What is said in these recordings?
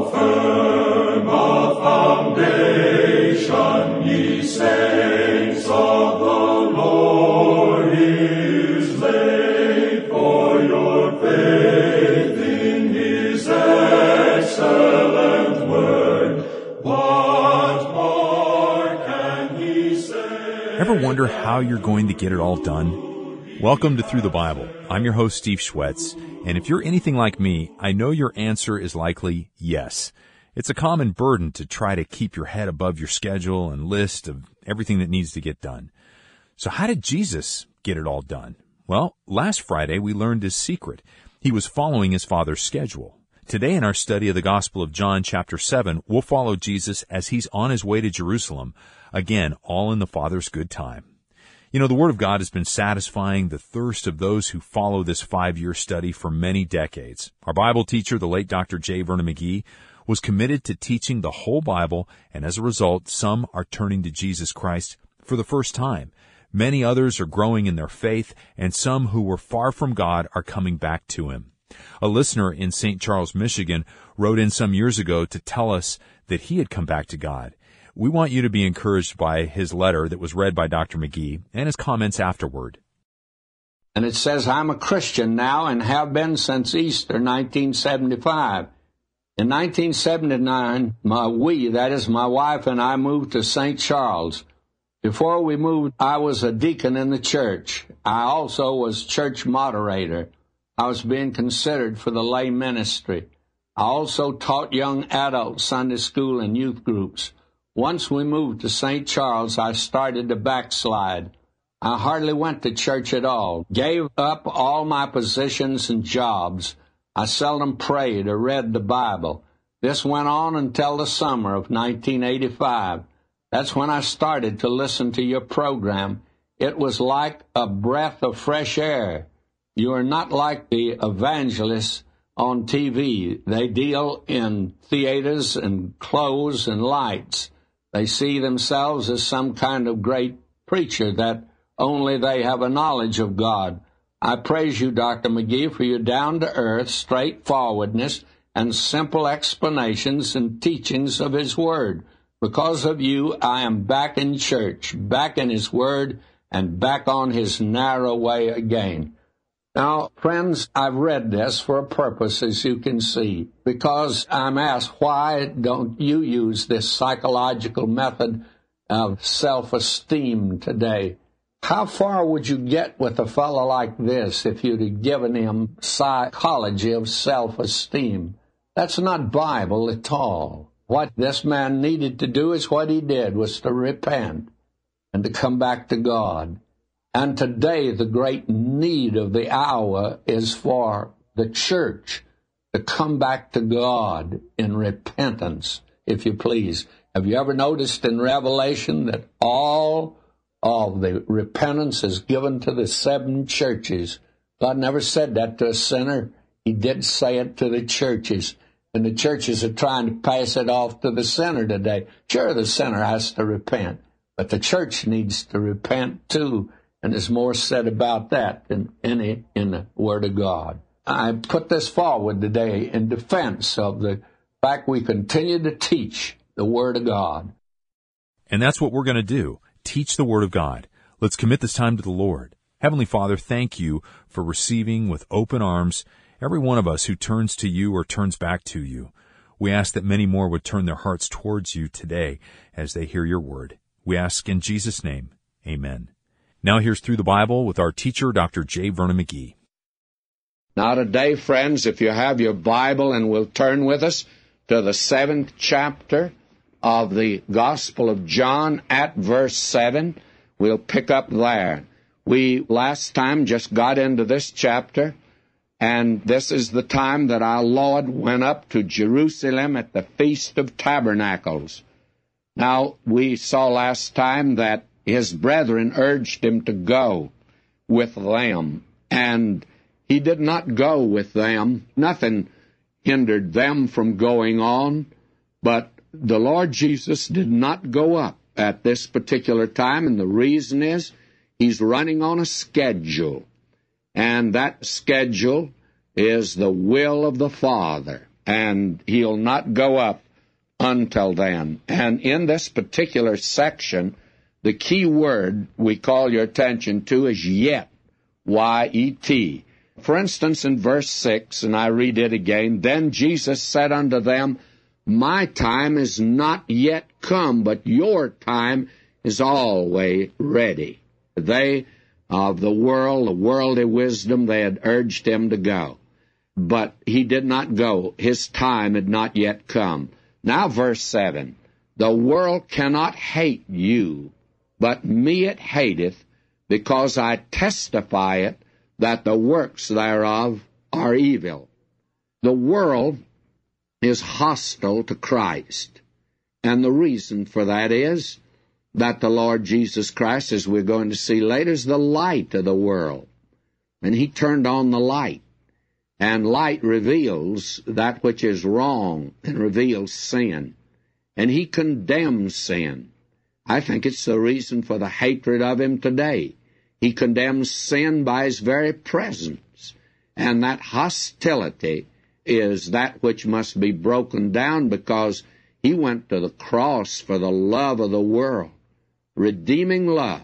firm a foundation, ye saints of the Lord, is laid, for your faith in his excellent word. What more can he say? Ever wonder how you're going to get it all done? Welcome to Through the Bible. I'm your host, Steve Schwetz, and if you're anything like me, I know your answer is likely yes. It's a common burden to try to keep your head above your schedule and list of everything that needs to get done. So how did Jesus get it all done? Well, last Friday we learned his secret. He was following his Father's schedule. Today in our study of the Gospel of John chapter 7, we'll follow Jesus as he's on his way to Jerusalem, again, all in the Father's good time. You know, the Word of God has been satisfying the thirst of those who follow this 5-year study for many decades. Our Bible teacher, the late Dr. J. Vernon McGee, was committed to teaching the whole Bible, and as a result, some are turning to Jesus Christ for the first time. Many others are growing in their faith, and some who were far from God are coming back to Him. A listener in St. Charles, Michigan, wrote in some years ago to tell us that he had come back to God. We want you to be encouraged by his letter that was read by Dr. McGee and his comments afterward. And it says, I'm a Christian now and have been since Easter 1975. In 1979, my wife and I moved to St. Charles. Before we moved, I was a deacon in the church. I also was church moderator. I was being considered for the lay ministry. I also taught young adult Sunday school and youth groups. Once we moved to St. Charles, I started to backslide. I hardly went to church at all, gave up all my positions and jobs. I seldom prayed or read the Bible. This went on until the summer of 1985. That's when I started to listen to your program. It was like a breath of fresh air. You are not like the evangelists on TV. They deal in theaters and clothes and lights. They see themselves as some kind of great preacher that only they have a knowledge of God. I praise you, Dr. McGee, for your down-to-earth straightforwardness and simple explanations and teachings of His Word. Because of you, I am back in church, back in His Word, and back on His narrow way again. Now, friends, I've read this for a purpose, as you can see, because I'm asked, why don't you use this psychological method of self-esteem today? How far would you get with a fellow like this if you'd have given him psychology of self-esteem? That's not Bible at all. What this man needed to do is what he did, was to repent and to come back to God. And today, the great need of the hour is for the church to come back to God in repentance, if you please. Have you ever noticed in Revelation that all of the repentance is given to the 7 churches? God never said that to a sinner. He did say it to the churches. And the churches are trying to pass it off to the sinner today. Sure, the sinner has to repent, but the church needs to repent too. And there's more said about that than any in the Word of God. I put this forward today in defense of the fact we continue to teach the Word of God. And that's what we're going to do, teach the Word of God. Let's commit this time to the Lord. Heavenly Father, thank you for receiving with open arms every one of us who turns to you or turns back to you. We ask that many more would turn their hearts towards you today as they hear your word. We ask in Jesus' name, amen. Now here's Through the Bible with our teacher, Dr. J. Vernon McGee. Now today, friends, if you have your Bible and will turn with us to the 7th chapter of the Gospel of John at verse 7, we'll pick up there. We last time just got into this chapter, and this is the time that our Lord went up to Jerusalem at the Feast of Tabernacles. Now, we saw last time that his brethren urged him to go with them, and he did not go with them. Nothing hindered them from going on, but the Lord Jesus did not go up at this particular time, and the reason is he's running on a schedule, and that schedule is the will of the Father. and he'll not go up until then. And in this particular section, the key word we call your attention to is yet, Y-E-T. For instance, in verse 6, and I read it again, "Then Jesus said unto them, My time is not yet come, but your time is always ready." They of the worldly wisdom, they had urged him to go. But he did not go. His time had not yet come. Now verse 7, "The world cannot hate you, but me it hateth, because I testify it, that the works thereof are evil." The world is hostile to Christ. And the reason for that is that the Lord Jesus Christ, as we're going to see later, is the light of the world. And he turned on the light. And light reveals that which is wrong and reveals sin. And he condemns sin. I think it's the reason for the hatred of him today. He condemns sin by his very presence. And that hostility is that which must be broken down, because he went to the cross for the love of the world, redeeming love.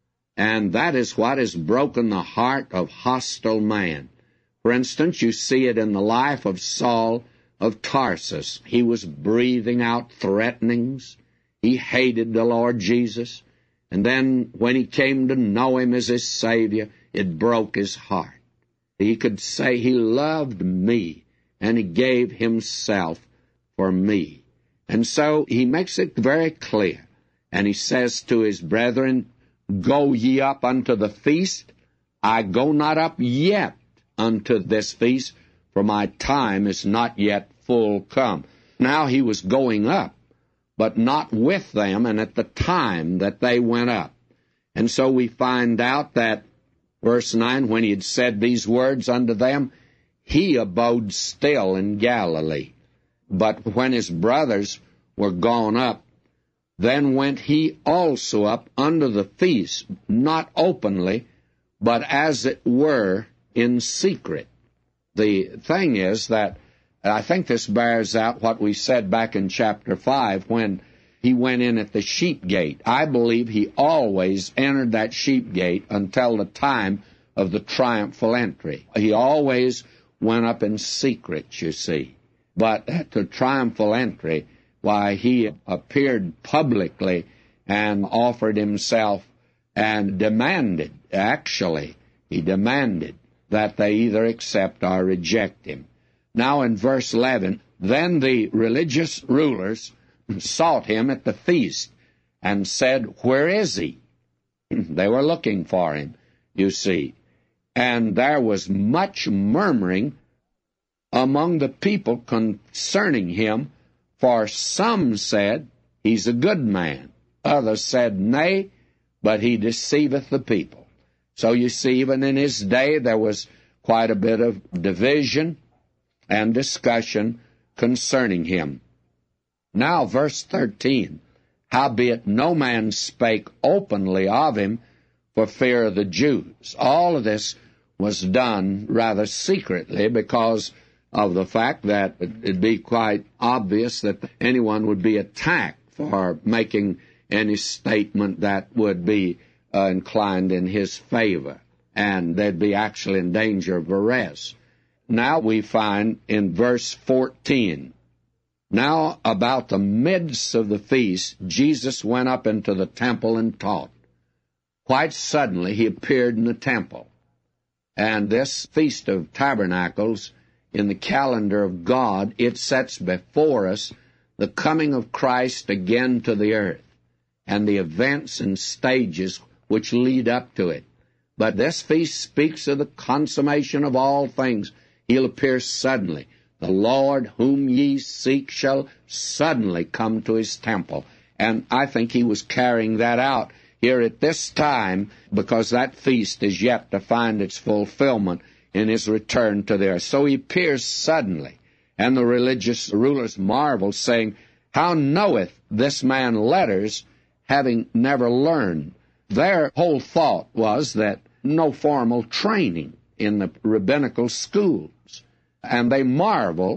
And that is what has broken the heart of hostile man. For instance, you see it in the life of Saul of Tarsus. He was breathing out threatenings. He hated the Lord Jesus. And then when he came to know him as his Savior, it broke his heart. He could say, "He loved me, and he gave himself for me." And so he makes it very clear. And he says to his brethren, "Go ye up unto the feast. I go not up yet unto this feast, for my time is not yet full come." Now he was going up, but not with them and at the time that they went up. And so we find out that, verse 9, when he had said these words unto them, he abode still in Galilee. But when his brothers were gone up, then went he also up unto the feast, not openly, but as it were in secret. The thing is that I think this bears out what we said back in chapter 5 when he went in at the sheep gate. I believe he always entered that sheep gate until the time of the triumphal entry. He always went up in secret, you see. But at the triumphal entry, why, he appeared publicly and offered himself and demanded, actually, he demanded that they either accept or reject him. Now in verse 11, "Then the religious rulers sought him at the feast and said, Where is he?" They were looking for him, you see. And there was much murmuring among the people concerning him, for some said, He's a good man. Others said, Nay, but he deceiveth the people. So you see, even in his day, there was quite a bit of division and discussion concerning him. Now, verse 13, "Howbeit no man spake openly of him for fear of the Jews." All of this was done rather secretly because of the fact that it'd be quite obvious that anyone would be attacked for making any statement that would be inclined in his favor, and they'd be actually in danger of arrest. Now we find in verse 14, "Now about the midst of the feast, Jesus went up into the temple and taught. Quite suddenly he appeared in the temple." And this Feast of Tabernacles, in the calendar of God, it sets before us the coming of Christ again to the earth and the events and stages which lead up to it. But this feast speaks of the consummation of all things. He'll appear suddenly. "The Lord whom ye seek shall suddenly come to his temple." And I think he was carrying that out here at this time, because that feast is yet to find its fulfillment in his return to the earth. So he appears suddenly. And the religious rulers marveled, saying, "How knoweth this man letters, having never learned?" Their whole thought was that no formal training in the rabbinical schools. And they marveled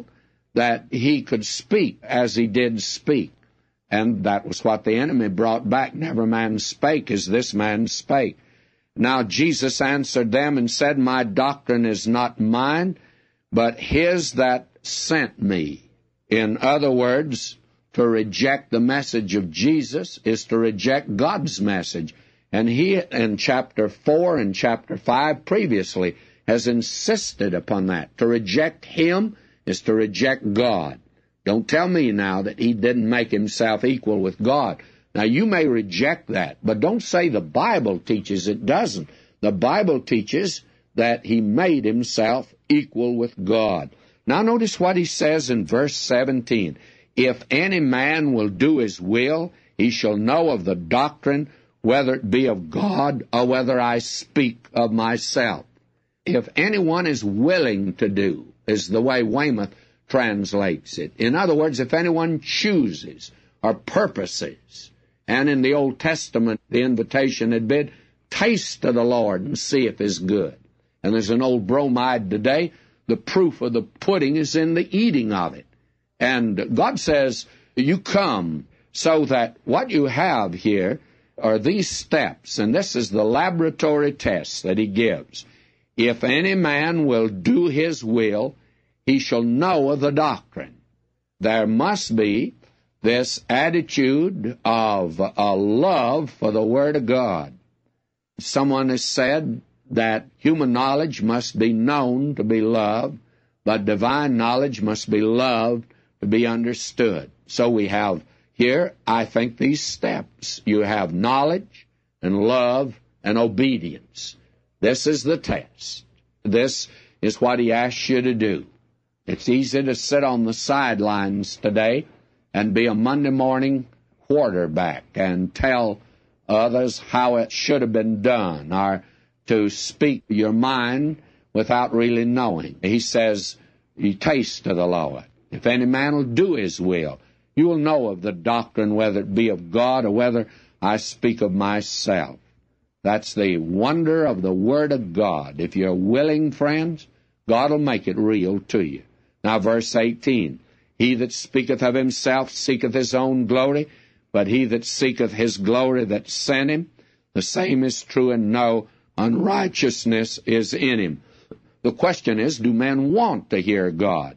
that he could speak as he did speak. And that was what the enemy brought back. Never man spake as this man spake. Now Jesus answered them and said, My doctrine is not mine, but his that sent me. In other words, to reject the message of Jesus is to reject God's message. And he, in chapter 4 and chapter 5 previously, has insisted upon that. To reject him is to reject God. Don't tell me now that he didn't make himself equal with God. Now, you may reject that, but don't say the Bible teaches it doesn't. The Bible teaches that he made himself equal with God. Now, notice what he says in verse 17. If any man will do his will, he shall know of the doctrine, whether it be of God or whether I speak of myself. If anyone is willing to do, is the way Weymouth translates it. In other words, if anyone chooses or purposes, and in the Old Testament the invitation had been, taste of the Lord and see if it's good. And there's an old bromide today, the proof of the pudding is in the eating of it. And God says, you come, so that what you have here are these steps, and this is the laboratory test that he gives. If any man will do his will, he shall know of the doctrine. There must be this attitude of a love for the Word of God. Someone has said that human knowledge must be known to be loved, but divine knowledge must be loved to be understood. So we have here, I think, these steps. You have knowledge and love and obedience. This is the test. This is what he asks you to do. It's easy to sit on the sidelines today and be a Monday morning quarterback and tell others how it should have been done, or to speak your mind without really knowing. He says, you taste of the Lord. If any man will do his will, you will know of the doctrine, whether it be of God or whether I speak of myself. That's the wonder of the Word of God. If you're willing, friends, God will make it real to you. Now, verse 18, he that speaketh of himself seeketh his own glory, but he that seeketh his glory that sent him, the same is true, and no unrighteousness is in him. The question is, do men want to hear God?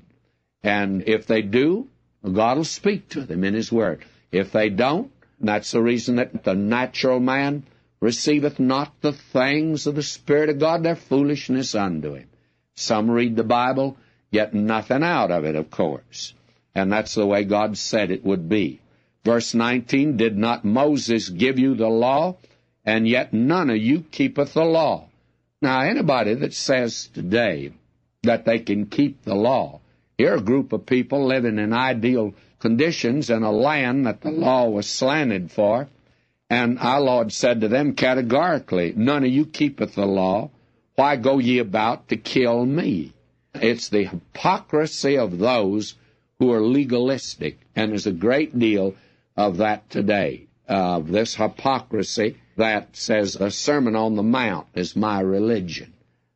And if they do, God will speak to them in his word. If they don't, that's the reason that the natural man receiveth not the things of the Spirit of God, they're foolishness unto him. Some read the Bible, get nothing out of it, of course. And that's the way God said it would be. Verse 19, did not Moses give you the law? And yet none of you keepeth the law. Now, anybody that says today that they can keep the law, here are a group of people living in ideal conditions in a land that the law was slanted for, and our Lord said to them categorically, none of you keepeth the law. Why go ye about to kill me? It's the hypocrisy of those who are legalistic, and there's a great deal of that today, this hypocrisy that says the Sermon on the Mount is my religion,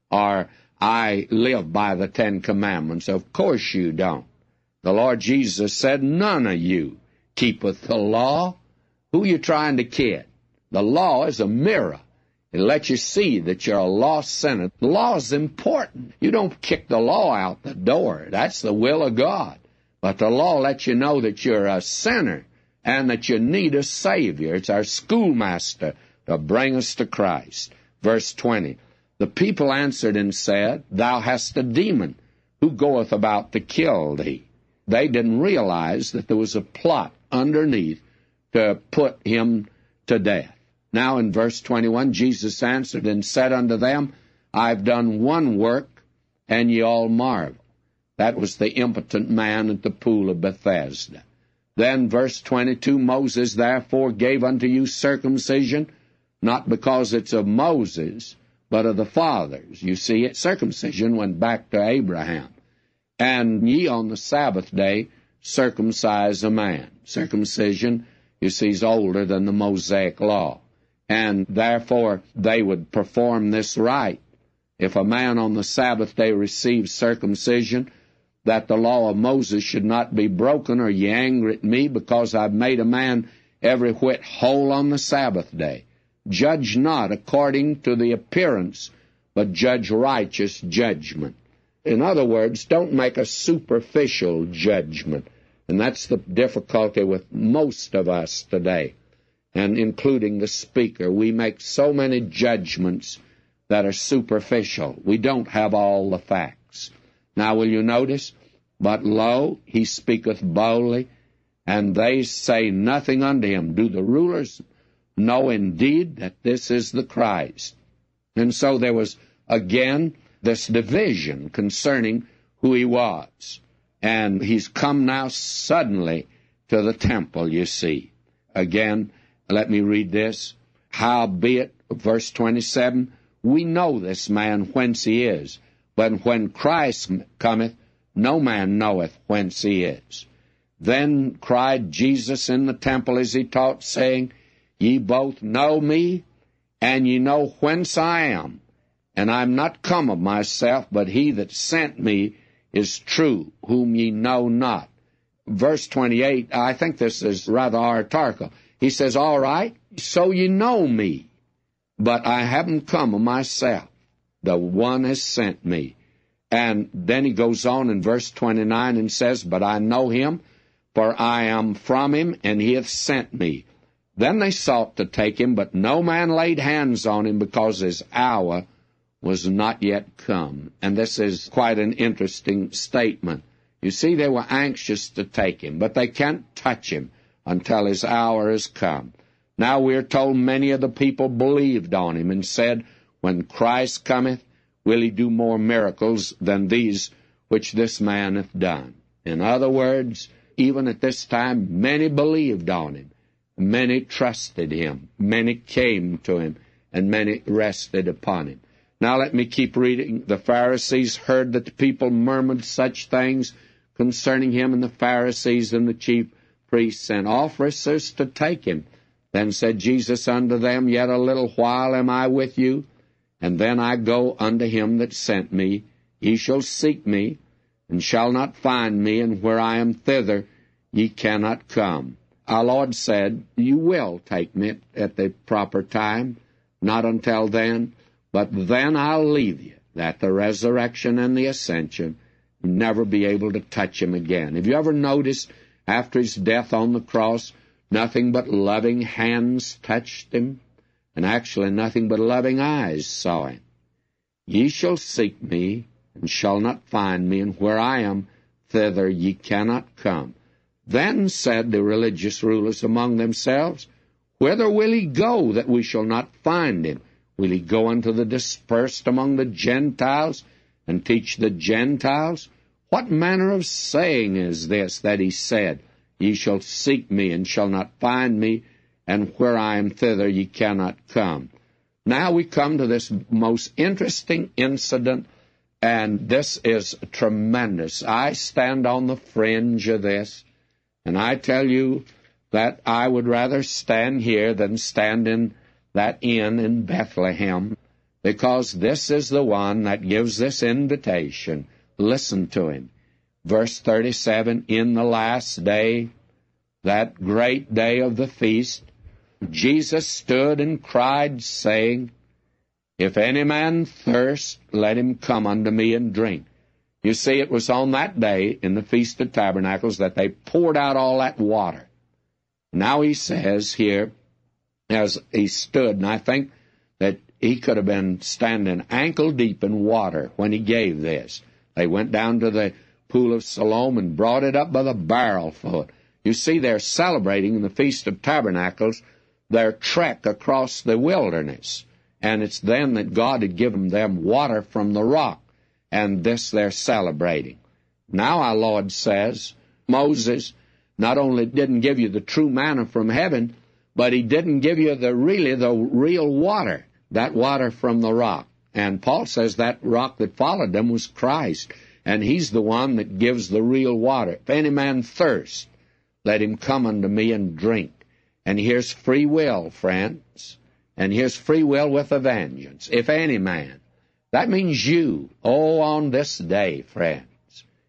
or I live by the Ten Commandments. Of course you don't. The Lord Jesus said, none of you keepeth the law. Who are you trying to kid? The law is a mirror. It lets you see that you're a lost sinner. The law is important. You don't kick the law out the door. That's the will of God. But the law lets you know that you're a sinner and that you need a Savior. It's our schoolmaster to bring us to Christ. Verse 20, the people answered and said, thou hast a demon, who goeth about to kill thee? They didn't realize that there was a plot underneath to put him to death. Now in verse 21, Jesus answered and said unto them, I've done one work, and ye all marvel. That was the impotent man at the pool of Bethesda. Then verse 22, Moses therefore gave unto you circumcision, not because it's of Moses, but of the fathers. You see, circumcision went back to Abraham. And ye on the Sabbath day circumcise a man. Circumcision, you see, is older than the Mosaic law. And therefore they would perform this rite. If a man on the Sabbath day receives circumcision, that the law of Moses should not be broken? Are ye angry at me because I've made a man every whit whole on the Sabbath day? Judge not according to the appearance, but judge righteous judgment. In other words, don't make a superficial judgment. And that's the difficulty with most of us today, and including the speaker. We make so many judgments that are superficial. We don't have all the facts. Now, will you notice? But lo, he speaketh boldly, and they say nothing unto him. Do the rulers know indeed that this is the Christ? And so there was, again, this division concerning who he was. And he's come now suddenly to the temple, you see. Again, let me read this. Howbeit, verse 27, we know this man whence he is, but when Christ cometh, no man knoweth whence he is. Then cried Jesus in the temple as he taught, saying, Ye both know me, and ye know whence I am. And I am not come of myself, but he that sent me is true, whom ye know not. Verse 28, I think this is rather oratorical. He says, all right, so you know me, but I haven't come of myself. The one has sent me. And then he goes on in verse 29 and says, But I know him, for I am from him, and he hath sent me. Then they sought to take him, but no man laid hands on him, because his hour was not yet come. And this is quite an interesting statement. You see, they were anxious to take him, but they can't touch him until his hour has come. Now we're told many of the people believed on him and said, When Christ cometh, will he do more miracles than these which this man hath done? In other words, even at this time, many believed on him. Many trusted him. Many came to him, and many rested upon him. Now let me keep reading. The Pharisees heard that the people murmured such things concerning him, and the Pharisees and the chief priests sent officers to take him. Then said Jesus unto them, Yet a little while am I with you, and then I go unto him that sent me. Ye shall seek me, and shall not find me, and where I am thither ye cannot come. Our Lord said, You will take me at the proper time, not until then, but then I'll leave you, that the resurrection and the ascension you'll never be able to touch him again. Have you ever noticed, after his death on the cross, nothing but loving hands touched him, and actually nothing but loving eyes saw him? Ye shall seek me, and shall not find me, and where I am, thither ye cannot come. Then said the religious rulers among themselves, Whither will he go, that we shall not find him? Will he go unto the dispersed among the Gentiles, and teach the Gentiles? What manner of saying is this that he said, Ye shall seek me, and shall not find me, and where I am, thither ye cannot come? Now we come to this most interesting incident, and this is tremendous. I stand on the fringe of this, and I tell you that I would rather stand here than stand in that inn in Bethlehem, because this is the one that gives this invitation. Listen to him. Verse 37, In the last day, that great day of the feast, Jesus stood and cried, saying, If any man thirst, let him come unto me and drink. You see, it was on that day in the Feast of Tabernacles that they poured out all that water. Now he says here, as he stood, and I think that he could have been standing ankle deep in water when he gave this. They went down to the pool of Siloam and brought it up by the barrelful. You see, they're celebrating in the Feast of Tabernacles their trek across the wilderness. And it's then that God had given them water from the rock. And this they're celebrating. Now our Lord says, Moses not only didn't give you the true manna from heaven, but he didn't give you the real water, that water from the rock. And Paul says that rock that followed them was Christ, and he's the one that gives the real water. If any man thirst, let him come unto me and drink. And here's free will, friends, and here's free will with a vengeance. If any man. That means you. Oh, on this day, friends,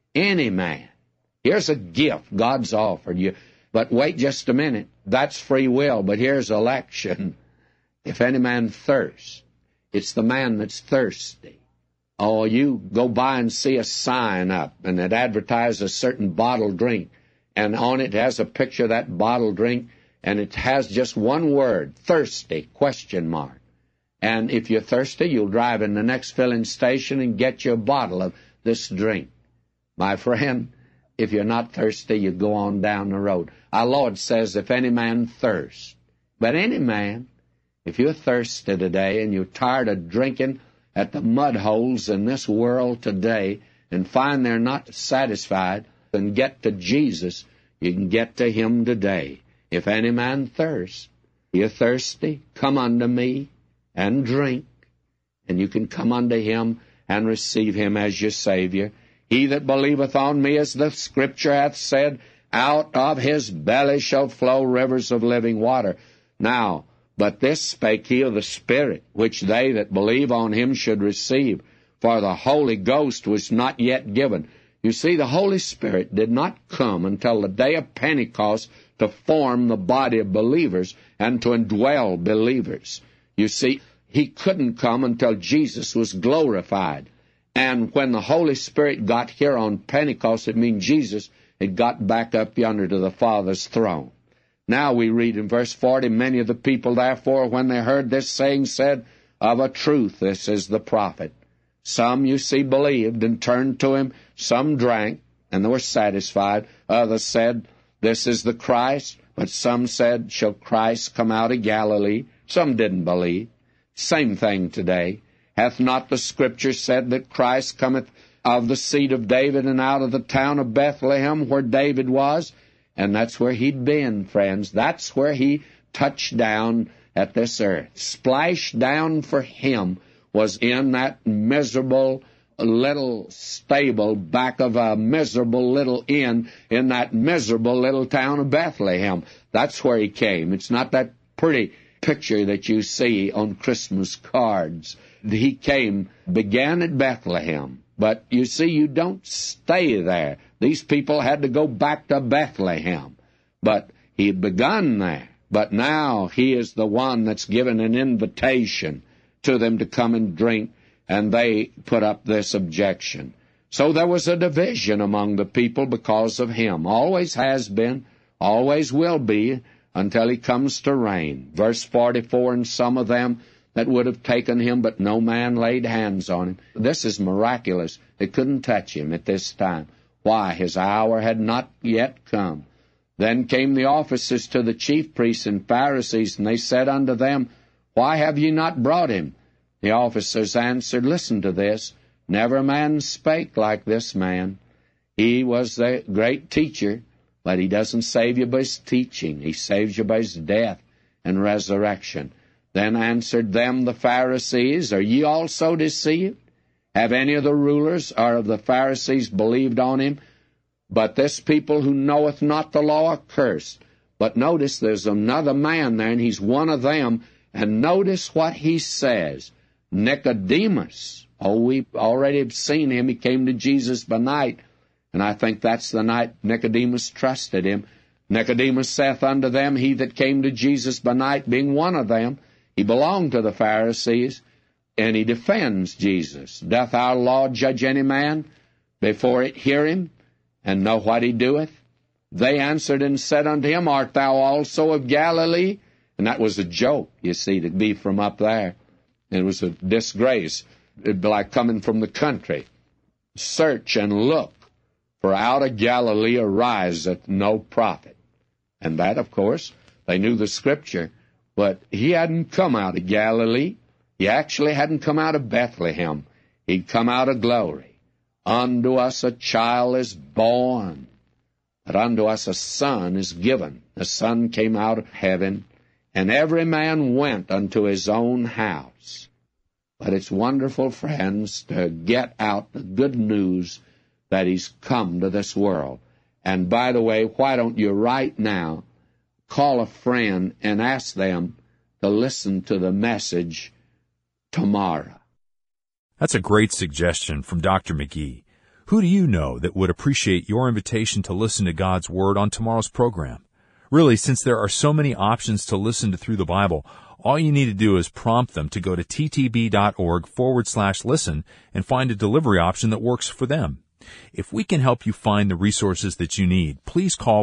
Any man. Here's a gift God's offered you. But wait just a minute. That's free will, but here's election. If any man thirst, it's the man that's thirsty. Oh, you go by and see a sign up, and it advertises a certain bottled drink, and on it has a picture of that bottled drink, and it has just one word, thirsty, question mark. And if you're thirsty, you'll drive in the next filling station and get you a bottle of this drink. My friend, if you're not thirsty, you go on down the road. Our Lord says, if any man thirst. But any man, if you're thirsty today and you're tired of drinking at the mud holes in this world today and find they're not satisfied, and get to Jesus, you can get to Him today. If any man thirst, you're thirsty, come unto me and drink, and you can come unto Him and receive Him as your Savior. He that believeth on me, as the Scripture hath said, out of his belly shall flow rivers of living water. Now, but this spake he of the Spirit, which they that believe on him should receive, for the Holy Ghost was not yet given. You see, the Holy Spirit did not come until the day of Pentecost to form the body of believers and to indwell believers. You see, He couldn't come until Jesus was glorified. And when the Holy Spirit got here on Pentecost, it means Jesus had got back up yonder to the Father's throne. Now we read in verse 40, many of the people, therefore, when they heard this saying, said, of a truth, this is the prophet. Some, you see, believed and turned to him. Some drank, and they were satisfied. Others said, this is the Christ. But some said, shall Christ come out of Galilee? Some didn't believe. Same thing today. Hath not the Scripture said that Christ cometh of the seed of David and out of the town of Bethlehem where David was? And that's where he'd been, friends. That's where he touched down at this earth. Splashed down for him was in that miserable little stable back of a miserable little inn in that miserable little town of Bethlehem. That's where he came. It's not that pretty picture that you see on Christmas cards. He came, began at Bethlehem. But you see, you don't stay there. These people had to go back to Bethlehem. But he had begun there. But now he is the one that's given an invitation to them to come and drink, and they put up this objection. So there was a division among the people because of him. Always has been, always will be, until he comes to reign. Verse 44, and some of them that would have taken him, but no man laid hands on him. This is miraculous. They couldn't touch him at this time. Why? His hour had not yet come. Then came the officers to the chief priests and Pharisees, and they said unto them, why have ye not brought him? The officers answered, listen to this. Never man spake like this man. He was the great teacher, but he doesn't save you by his teaching. He saves you by his death and resurrection. Then answered them the Pharisees, are ye also deceived? Have any of the rulers or of the Pharisees believed on him? But this people who knoweth not the law are cursed. But notice there's another man there, and he's one of them. And notice what he says. Nicodemus. Oh, we already have seen him. He came to Jesus by night. And I think that's the night Nicodemus trusted him. Nicodemus saith unto them, he that came to Jesus by night, being one of them, he belonged to the Pharisees, and he defends Jesus. Doth our law judge any man before it hear him, and know what he doeth? They answered and said unto him, art thou also of Galilee? And that was a joke, you see, to be from up there. It was a disgrace. It'd be like coming from the country. Search and look, for out of Galilee ariseth no prophet. And that, of course, they knew the Scripture, but he hadn't come out of Galilee. He actually hadn't come out of Bethlehem. He'd come out of glory. Unto us a child is born, but unto us a son is given. The Son came out of heaven, and every man went unto his own house. But it's wonderful, friends, to get out the good news that he's come to this world. And by the way, why don't you right now call a friend and ask them to listen to the message tomorrow? That's a great suggestion from Dr. McGee, Who do you know that would appreciate your invitation to listen to God's Word on tomorrow's program? Really, since there are so many options to listen to through the Bible, all you need to do is prompt them to go to ttb.org/listen and find a delivery option that works for them. If we can help you find the resources that you need, please call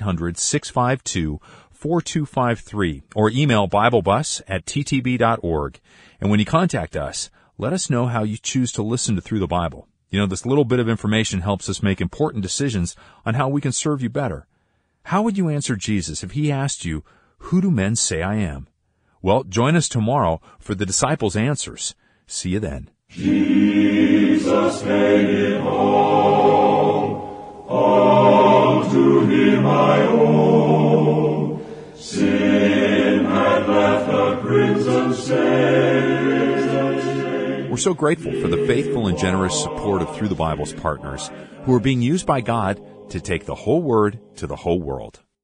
1-800-652-4253 or email BibleBus@ttb.org. And when you contact us, let us know how you choose to listen to Through the Bible. You know, this little bit of information helps us make important decisions on how we can serve you better. How would you answer Jesus if he asked you, "Who do men say I am?" Well, join us tomorrow for the disciples' answers. See you then. Jesus made it all to him I owe. Sin had left a crimson stain. We're so grateful for the faithful and generous support of Through the Bible's partners who are being used by God to take the whole Word to the whole world.